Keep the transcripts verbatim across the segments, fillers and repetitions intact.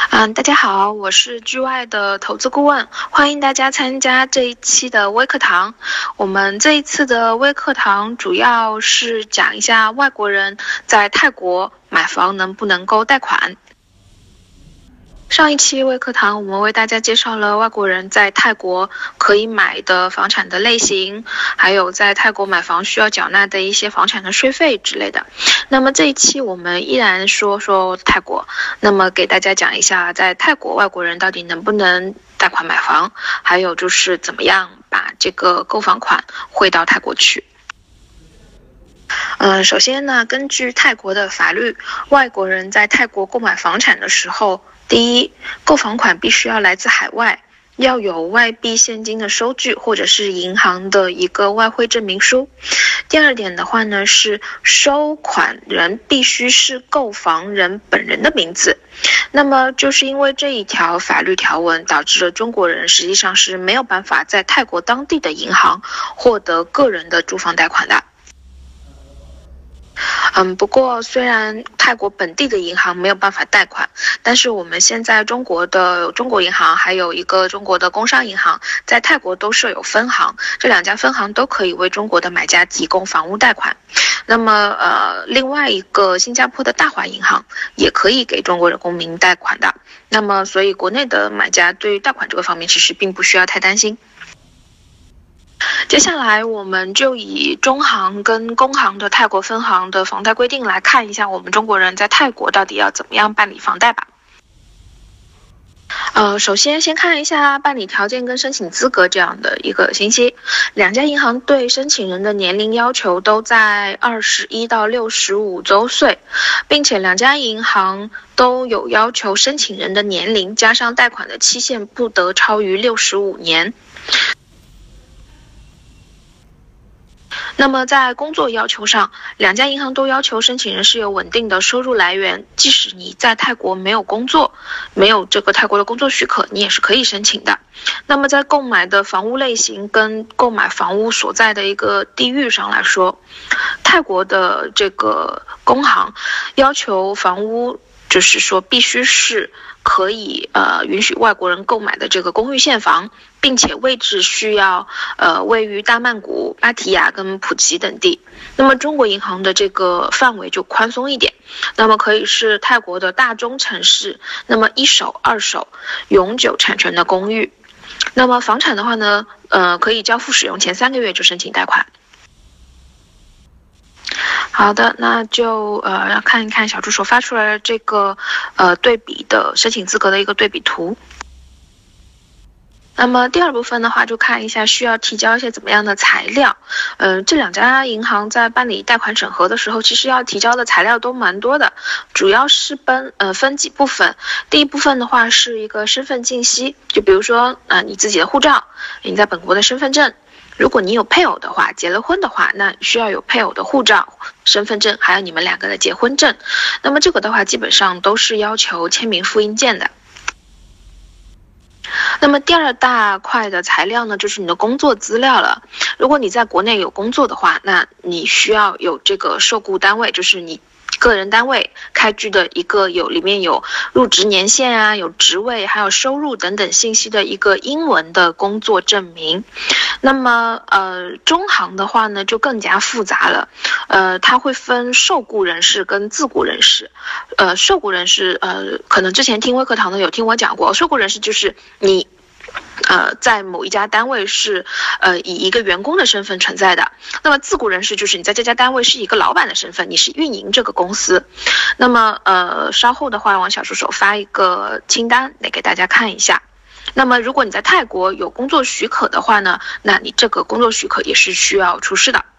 嗯，大家好，我是 G Y 的投资顾问，欢迎大家参加这一期的微课堂。我们这一次的微课堂主要是讲一下外国人在泰国买房能不能够贷款。上一期微课堂，我们为大家介绍了外国人在泰国可以买的房产的类型，还有在泰国买房需要缴纳的一些房产的税费之类的。那么这一期我们依然说说泰国，那么给大家讲一下在泰国外国人到底能不能贷款买房，还有就是怎么样把这个购房款汇到泰国去。嗯，首先呢，根据泰国的法律，外国人在泰国购买房产的时候，第一，购房款必须要来自海外，要有外币现金的收据或者是银行的一个外汇证明书。第二点的话呢，是收款人必须是购房人本人的名字。那么就是因为这一条法律条文，导致了中国人实际上是没有办法在泰国当地的银行获得个人的住房贷款的。嗯，不过虽然泰国本地的银行没有办法贷款，但是我们现在中国的中国银行还有一个中国的工商银行在泰国都设有分行，这两家分行都可以为中国的买家提供房屋贷款。那么呃，另外一个新加坡的大华银行也可以给中国的公民贷款的。那么所以国内的买家对于贷款这个方面其实并不需要太担心。接下来我们就以中行跟工行的泰国分行的房贷规定来看一下我们中国人在泰国到底要怎么样办理房贷吧。呃，首先先看一下办理条件跟申请资格这样的一个信息。两家银行对申请人的年龄要求都在二十一到六十五周岁，并且两家银行都有要求申请人的年龄加上贷款的期限不得超于六十五年。那么在工作要求上，两家银行都要求申请人是有稳定的收入来源，即使你在泰国没有工作，没有这个泰国的工作许可，你也是可以申请的。那么在购买的房屋类型跟购买房屋所在的一个地域上来说，泰国的这个工行要求房屋就是说必须是可以呃允许外国人购买的这个公寓现房，并且位置需要呃位于大曼谷、芭提雅跟普吉等地。那么中国银行的这个范围就宽松一点，那么可以是泰国的大中城市，那么一手、二手、永久产权的公寓。那么房产的话呢，呃可以交付使用前三个月就申请贷款。好的，那就呃要看一看小助手发出来的这个呃对比的申请资格的一个对比图。那么第二部分的话，就看一下需要提交一些怎么样的材料。呃，这两家银行在办理贷款审核的时候，其实要提交的材料都蛮多的，主要是分呃分几部分。第一部分的话是一个身份信息，就比如说呃你自己的护照，你在本国的身份证。如果你有配偶的话，结了婚的话，那需要有配偶的护照、身份证，还有你们两个的结婚证。那么这个的话，基本上都是要求签名复印件的。那么第二大块的材料呢，就是你的工作资料了。如果你在国内有工作的话，那你需要有这个受雇单位，就是你个人单位开具的一个有里面有入职年限啊、有职位还有收入等等信息的一个英文的工作证明。那么呃中行的话呢就更加复杂了，呃它会分受雇人士跟自雇人士。呃受雇人士呃可能之前听微课堂的有听我讲过，受雇人士就是你呃，在某一家单位是呃以一个员工的身份存在的。那么自雇人士就是你在这家单位是一个老板的身份，你是运营这个公司。那么呃稍后的话，王小助手发一个清单来给大家看一下。那么如果你在泰国有工作许可的话呢，那你这个工作许可也是需要出示的。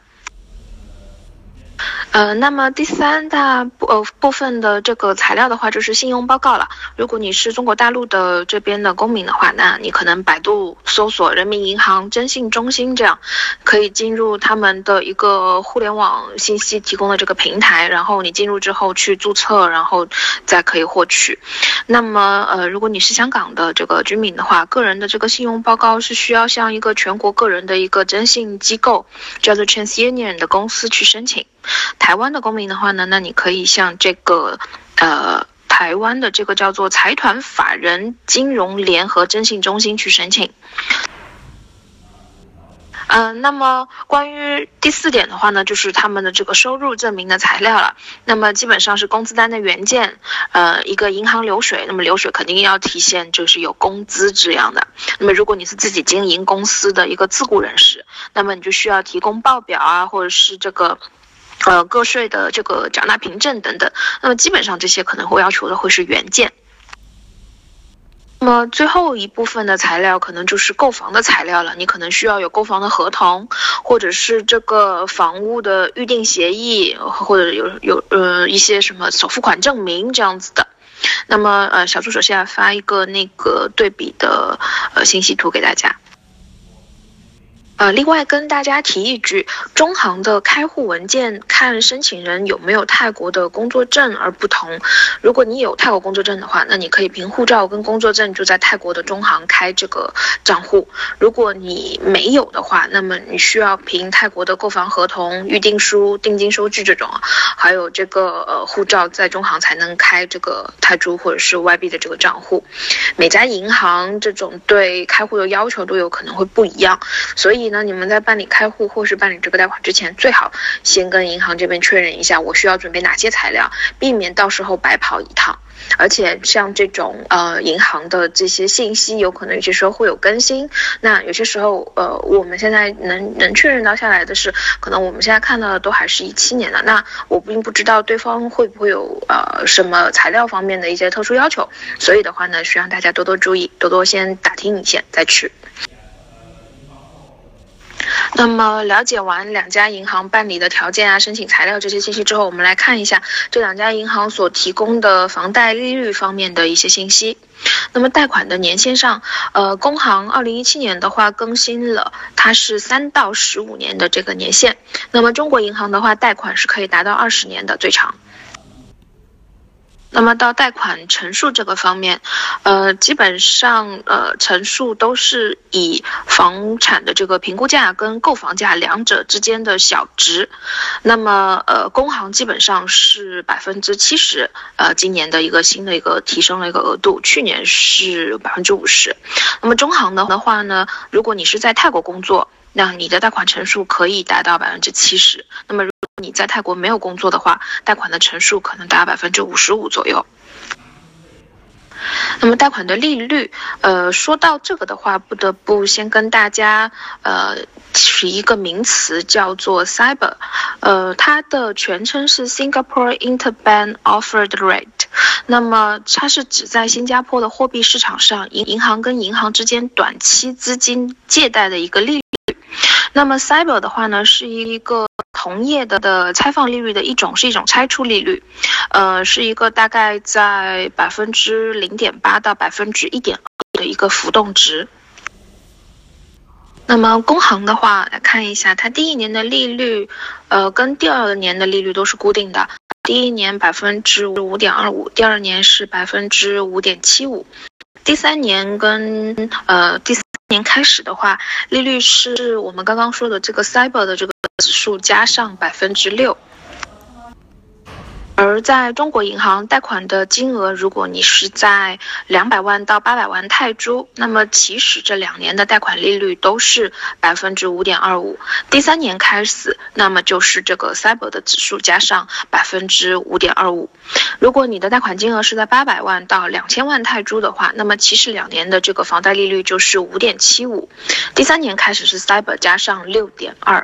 呃，那么第三大部呃部分的这个材料的话，就是信用报告了。如果你是中国大陆的这边的公民的话，那你可能百度搜索人民银行征信中心，这样可以进入他们的一个互联网信息提供的这个平台，然后你进入之后去注册，然后再可以获取。那么呃，如果你是香港的这个居民的话，个人的这个信用报告是需要向一个全国个人的一个征信机构叫做 TransUnion 的公司去申请。台湾的公民的话呢，那你可以向这个呃台台湾的这个叫做财团法人金融联合征信中心去申请。嗯、呃，那么关于第四点的话呢，就是他们的这个收入证明的材料了。那么基本上是工资单的原件，呃，一个银行流水。那么流水肯定要体现就是有工资这样的。那么如果你是自己经营公司的一个自雇人士，那么你就需要提供报表啊，或者是这个呃个税的这个缴纳凭证等等。那么基本上这些可能会要求的会是原件。那么最后一部分的材料可能就是购房的材料了，你可能需要有购房的合同，或者是这个房屋的预定协议，或者有有呃一些什么首付款证明这样子的。那么呃小助手现在发一个那个对比的呃信息图给大家。呃，另外跟大家提一句，中行的开户文件看申请人有没有泰国的工作证而不同。如果你有泰国工作证的话，那你可以凭护照跟工作证就在泰国的中行开这个账户。如果你没有的话，那么你需要凭泰国的购房合同、预定书、定金收据这种，还有这个呃护照在中行才能开这个泰铢或者是外币的这个账户。每家银行这种对开户的要求都有可能会不一样，所以那你们在办理开户或是办理这个贷款之前，最好先跟银行这边确认一下我需要准备哪些材料，避免到时候白跑一趟。而且像这种呃银行的这些信息有可能有些时候会有更新，那有些时候呃我们现在能能确认到下来的是，可能我们现在看到的都还是一七年的，那我并不知道对方会不会有呃什么材料方面的一些特殊要求，所以的话呢，需要大家多多注意，多多先打听一下再去。那么了解完两家银行办理的条件啊、申请材料这些信息之后，我们来看一下这两家银行所提供的房贷利率方面的一些信息。那么贷款的年限上，呃，工行二零一七年的话更新了，它是三到十五年的这个年限。那么中国银行的话，贷款是可以达到二十年的最长。那么到贷款成数这个方面，呃，基本上呃成数都是以房产的这个评估价跟购房价两者之间的小值。那么呃工行基本上是百分之七十，呃今年的一个新的一个提升了一个额度，去年是百分之五十。那么中行的话呢，如果你是在泰国工作，那你的贷款成数可以达到百分之七十。那么如果你在泰国没有工作的话，贷款的成数可能达百分之五十五左右。那么贷款的利率，呃，说到这个的话，不得不先跟大家呃提一个名词，叫做 S I B O R， 呃，它的全称是 Singapore Interbank Offered Rate。那么它是指在新加坡的货币市场上，银银行跟银行之间短期资金借贷的一个利率。那么 S I B O R 的话呢，是一个同业的的拆放利率的一种，是一种拆出利率，呃，是一个大概在百分之零点八到百分之一点二的一个浮动值。那么工行的话，来看一下，它第一年的利率，呃，跟第二年的利率都是固定的。第一年百分之五点二五，第二年是百分之五点七五，第三年跟呃第四年开始的话，利率是我们刚刚说的这个 S I B O R 的这个指数加上百分之六。而在中国银行贷款的金额，如果你是在两百万到八百万泰铢，那么其实这两年的贷款利率都是百分之五点二五。第三年开始，那么就是这个 S I B O R 的指数加上百分之五点二五。如果你的贷款金额是在八百万到两千万泰铢的话，那么其实两年的这个房贷利率就是五点七五。第三年开始是 S I B O R 加上六点二。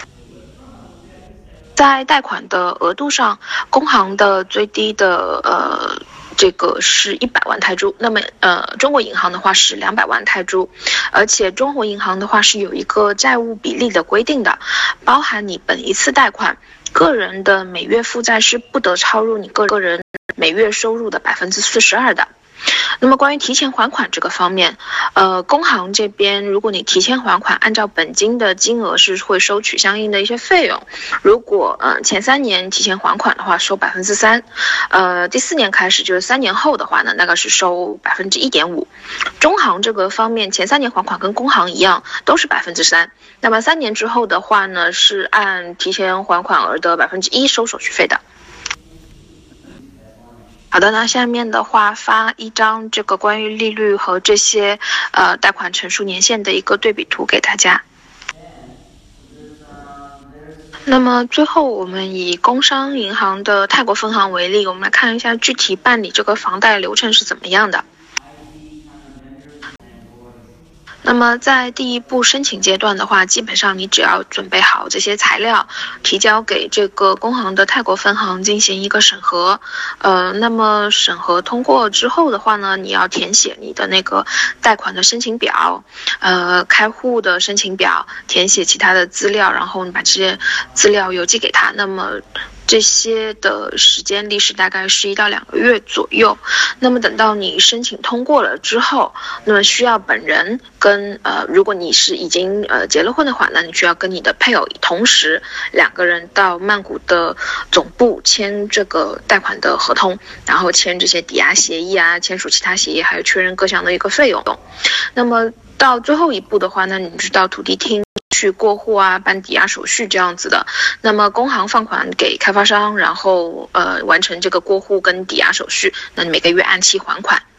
在贷款的额度上，工行的最低的呃这个是一百万泰铢，那么呃中国银行的话是两百万泰铢，而且中国银行的话是有一个债务比例的规定的，包含你本一次贷款，个人的每月负债是不得超入你个个人每月收入的百分之四十二的。那么关于提前还款这个方面，呃，工行这边如果你提前还款，按照本金的金额是会收取相应的一些费用。如果呃前三年提前还款的话，收百分之三，呃，第四年开始就是三年后的话呢，那个是收百分之一点五。中行这个方面，前三年还款跟工行一样，都是百分之三。那么三年之后的话呢，是按提前还款额的百分之一收手续费的。 好的，那下面的话发一张这个关于利率和这些呃贷款成数年限的一个对比图给大家。那么最后我们以工商银行的泰国分行为例，我们来看一下具体办理这个房贷流程是怎么样的。那么在第一步申请阶段的话，基本上你只要准备好这些材料，提交给这个工行的泰国分行进行一个审核。呃，那么审核通过之后的话呢，你要填写你的那个贷款的申请表，呃，开户的申请表，填写其他的资料，然后你把这些资料邮寄给他。那么这些的时间历时大概是一到两个月左右。那么等到你申请通过了之后，那么需要本人跟呃，如果你是已经呃结了婚的话，那你需要跟你的配偶同时两个人到曼谷的总部签这个贷款的合同，然后签这些抵押协议啊，签署其他协议，还有确认各项的一个费用。那么到最后一步的话，那你就到土地厅去过户啊，办抵押手续这样子的。那么工行放款给开发商，然后呃完成这个过户跟抵押手续，那你每个月按期还款。